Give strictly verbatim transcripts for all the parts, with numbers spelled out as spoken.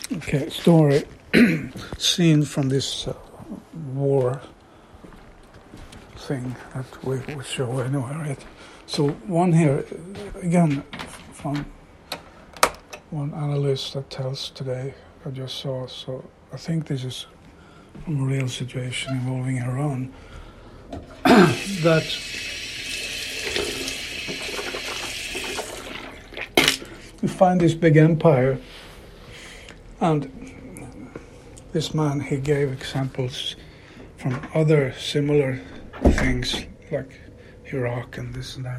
Okay, story scene from this uh, war thing that we will show anyway, right? So one here, again, from one analyst that tells today, I just saw, so I think this is from a real situation involving Iran, that we find this big empire, and this man, he gave examples from other similar things like Iraq and this and that,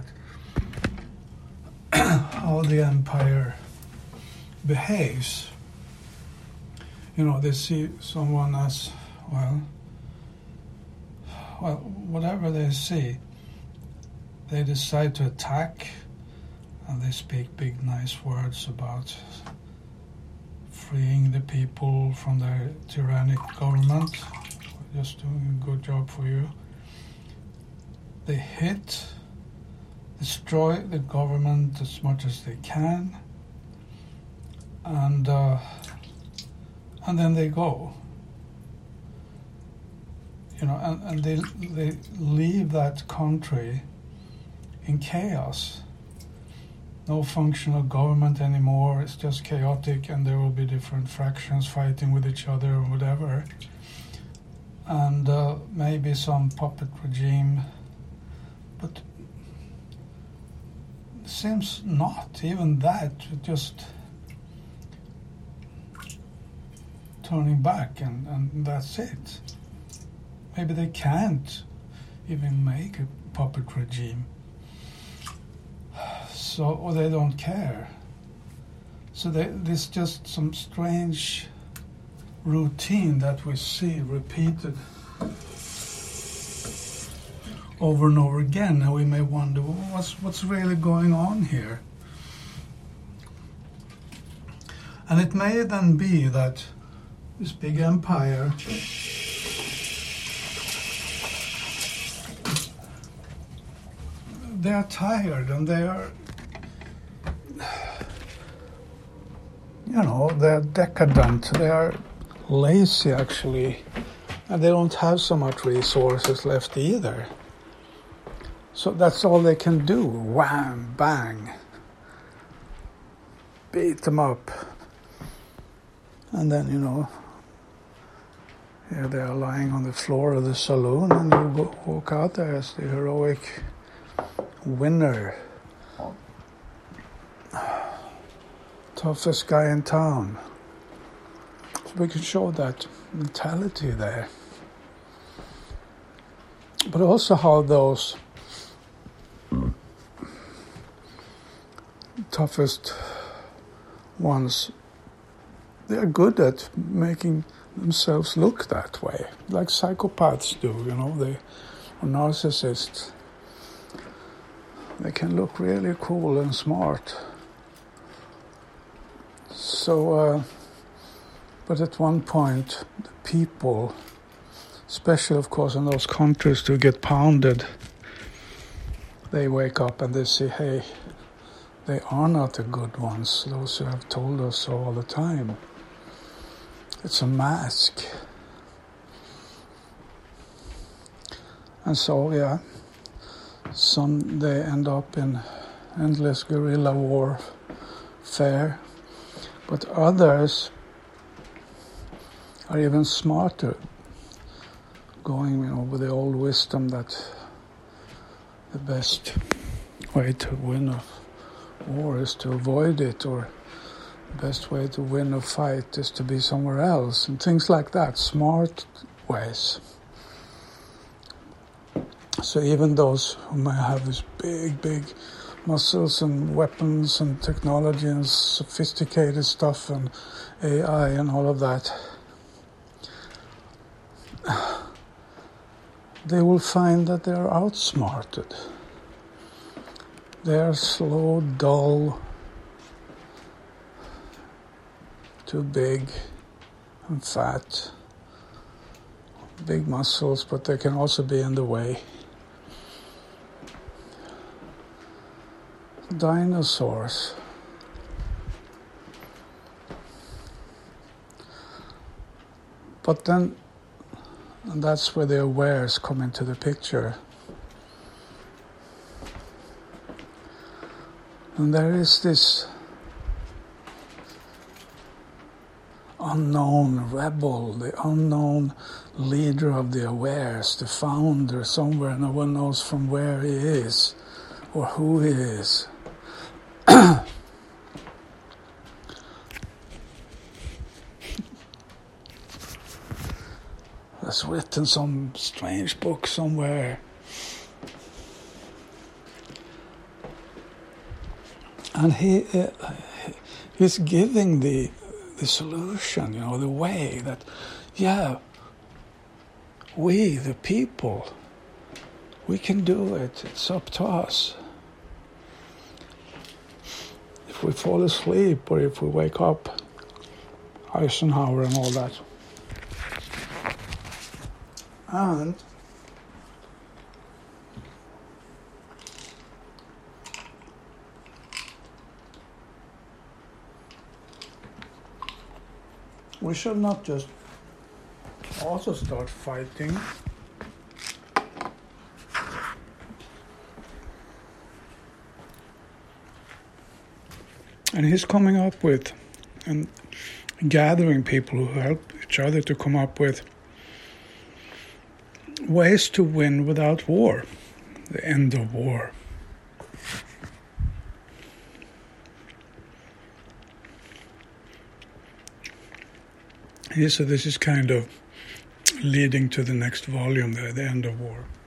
how the empire behaves. You know, they see someone as, well, well, whatever they see, they decide to attack, and they speak big, nice words about freeing the people from their tyrannic government. Just doing a good job for you. They hit, destroy the government as much as they can, and uh, and then they go. You know, and, and they they leave that country in chaos. No functional government anymore. It's just chaotic, and there will be different factions fighting with each other or whatever. And uh, maybe some puppet regime, but it seems not even that. Just turning back, and, and that's it. Maybe they can't even make a puppet regime. So, or they don't care. So they, there's just some strange routine that we see repeated over and over again, and we may wonder, well, what's what's really going on here? And it may then be that this big empire they are tired, and they are, you know, they're decadent, they are lazy actually, and they don't have so much resources left either. So that's all they can do. Wham, bang, beat them up. And then, you know, here they are lying on the floor of the saloon, and you go, walk out there as the heroic winner, toughest guy in town. So we can show that mentality there. But also how those toughest ones, they are good at making themselves look that way, like psychopaths do, you know, they are narcissists. They can look really cool and smart. So, uh, but at one point, the people, especially of course in those countries to get pounded, they wake up and they say, hey, they are not the good ones, those who have told us so all the time. It's a mask. And so, yeah, some they end up in endless guerrilla warfare, but others are even smarter, going, you know, with the old wisdom that the best way to win a war is to avoid it, or the best way to win a fight is to be somewhere else, and things like that, smart ways. So even those who may have this big, big muscles and weapons and technology and sophisticated stuff and A I and all of that, they will find that they are outsmarted. They are slow, dull, too big and fat, big muscles, but they can also be in the way. Dinosaurs. But then, and that's where the awares come into the picture. And there is this unknown rebel, the unknown leader of the awares, the founder somewhere, no one knows from where he is or who he is. Has written some strange book somewhere. And he uh, he's giving the the solution, you know, the way that, yeah, we, the people, we can do it. It's up to us. If we fall asleep or if we wake up, Eisenhower and all that. And we should not just also start fighting. And he's coming up with and gathering people who help each other to come up with ways to win without war, the end of war. Yeah, so this is kind of leading to the next volume there, the end of war.